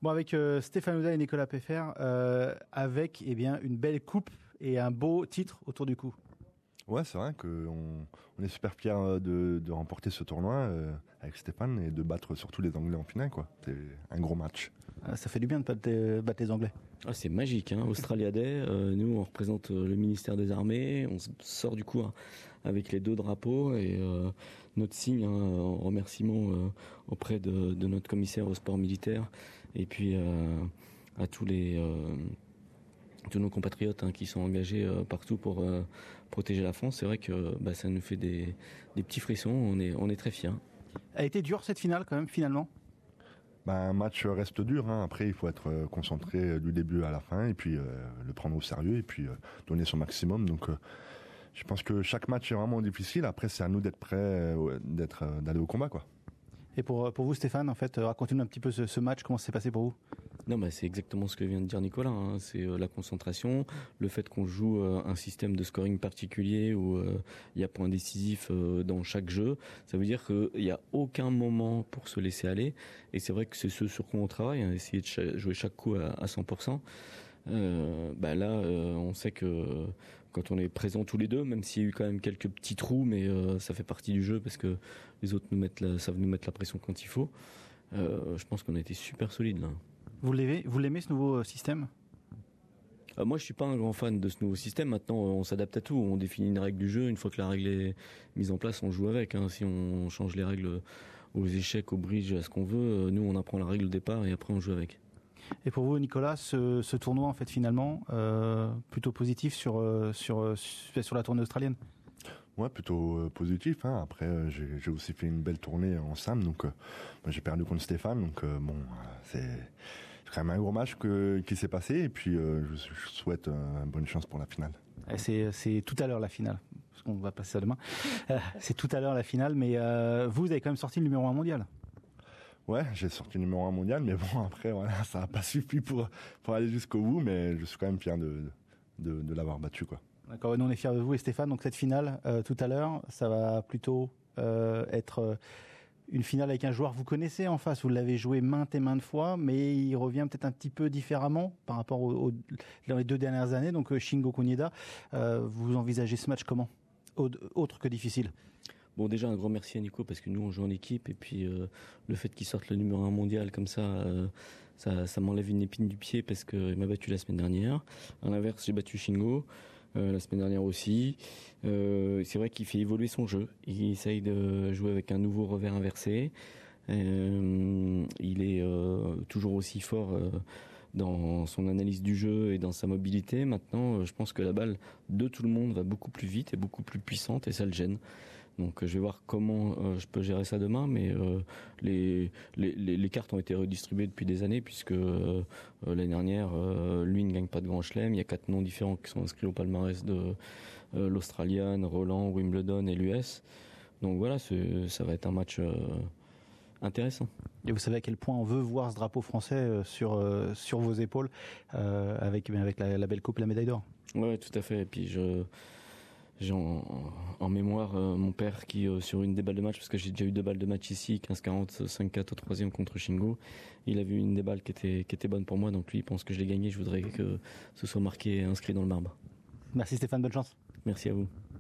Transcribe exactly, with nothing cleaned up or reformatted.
Bon, avec euh, Stéphane Oudal et Nicolas Peffer, euh, avec eh bien une belle coupe et un beau titre autour du cou. Ouais, c'est vrai qu'on on est super fiers de, de remporter ce tournoi euh, avec Stéphane et de battre surtout les Anglais en finale, quoi. C'est un gros match. Ah, ça fait du bien de battre, euh, battre les Anglais. Ah, c'est magique, hein. Australia Day, euh, nous on représente euh, le ministère des Armées, on sort du coup hein, avec les deux drapeaux et euh, notre signe hein, en remerciement euh, auprès de, de notre commissaire au sport militaire et puis euh, à tous les euh, tous nos compatriotes hein, qui sont engagés euh, partout pour euh, protéger la France. C'est vrai que bah, ça nous fait des, des petits frissons, on est, on est très fiers. Elle a été dure cette finale quand même finalement. Bah, un match reste dur, hein. Après il faut être concentré du début à la fin et puis euh, le prendre au sérieux et puis euh, donner son maximum. Donc euh, je pense que chaque match est vraiment difficile. Après c'est à nous d'être prêts, euh, d'être, euh, d'aller au combat, quoi. Et pour, pour vous Stéphane, en fait, racontez-nous un petit peu ce, ce match, comment ça s'est passé pour vous? Non, bah, c'est exactement ce que vient de dire Nicolas, hein. C'est euh, la concentration, le fait qu'on joue euh, un système de scoring particulier où il euh, y a point décisif euh, dans chaque jeu. Ça veut dire qu'il n'y a aucun moment pour se laisser aller. Et c'est vrai que c'est ce sur quoi on travaille, hein, essayer de ch- jouer chaque coup à, à cent pour cent. Euh, bah là, euh, on sait que euh, quand on est présents tous les deux, même s'il y a eu quand même quelques petits trous, mais euh, ça fait partie du jeu parce que les autres nous mettent la, savent nous mettre la pression quand il faut. Euh, je pense qu'on a été super solide là. Vous l'aimez, vous l'aimez ce nouveau système? Euh, moi, je suis pas un grand fan de ce nouveau système. Maintenant, on s'adapte à tout. On définit une règle du jeu. Une fois que la règle est mise en place, on joue avec. Hein. Si on change les règles aux échecs, au bridge, à ce qu'on veut, nous, on apprend la règle au départ et après, on joue avec. Et pour vous, Nicolas, ce, ce tournoi, en fait, finalement, euh, plutôt positif sur, euh, sur, sur, sur la tournée australienne? Ouais, plutôt euh, positif, hein. Après, euh, j'ai, j'ai aussi fait une belle tournée en Sam, donc euh, bah, j'ai perdu contre Stéphane, donc euh, bon, euh, c'est, c'est quand même un gros match que, qui s'est passé, et puis euh, je, je souhaite euh, bonne chance pour la finale. C'est, c'est tout à l'heure la finale, parce qu'on va passer ça demain. Euh, c'est tout à l'heure la finale, mais euh, vous, vous avez quand même sorti le numéro un mondial. Ouais, j'ai sorti le numéro un mondial, mais bon, après, voilà, ça n'a pas suffi pour, pour aller jusqu'au bout, mais je suis quand même fier de, de, de l'avoir battu, quoi. D'accord, nous on est fiers de vous et Stéphane. Donc cette finale, euh, tout à l'heure, ça va plutôt euh, être euh, une finale avec un joueur que vous connaissez en face. Vous l'avez joué maintes et maintes fois, mais il revient peut-être un petit peu différemment par rapport au, au, dans les deux dernières années. Donc euh, Shingo Kunieda, euh, vous envisagez ce match comment? Autre que difficile? Bon, déjà un grand merci à Nico parce que nous on joue en équipe et puis euh, le fait qu'il sorte le numéro un mondial comme ça, euh, ça, ça m'enlève une épine du pied parce que il m'a battu la semaine dernière. À l'inverse, j'ai battu Shingo euh, la semaine dernière aussi. Euh, c'est vrai qu'il fait évoluer son jeu. Il essaye de jouer avec un nouveau revers inversé. Euh, il est euh, toujours aussi fort euh, dans son analyse du jeu et dans sa mobilité. Maintenant, euh, je pense que la balle de tout le monde va beaucoup plus vite et beaucoup plus puissante et ça le gêne. Donc euh, je vais voir comment euh, je peux gérer ça demain, mais euh, les, les, les, les cartes ont été redistribuées depuis des années puisque euh, l'année dernière, euh, lui ne gagne pas de grand chelem. Il y a quatre noms différents qui sont inscrits au palmarès de euh, l'Australian, Roland, Wimbledon et l'U S. Donc voilà, c'est, ça va être un match euh, intéressant. Et vous savez à quel point on veut voir ce drapeau français euh, sur euh, sur vos épaules euh, avec avec la, la belle coupe et la médaille d'or. Ouais, tout à fait. Et puis je j'ai en, en mémoire euh, mon père qui euh, sur une des balles de match, parce que j'ai déjà eu deux balles de match ici, quinze quarante, cinq quatre au troisième contre Shingo, il a vu une des balles qui était qui était bonne pour moi, donc lui il pense que je l'ai gagné. Je voudrais que ce soit marqué et inscrit dans le marbre. Merci Stéphane, bonne chance. Merci à vous.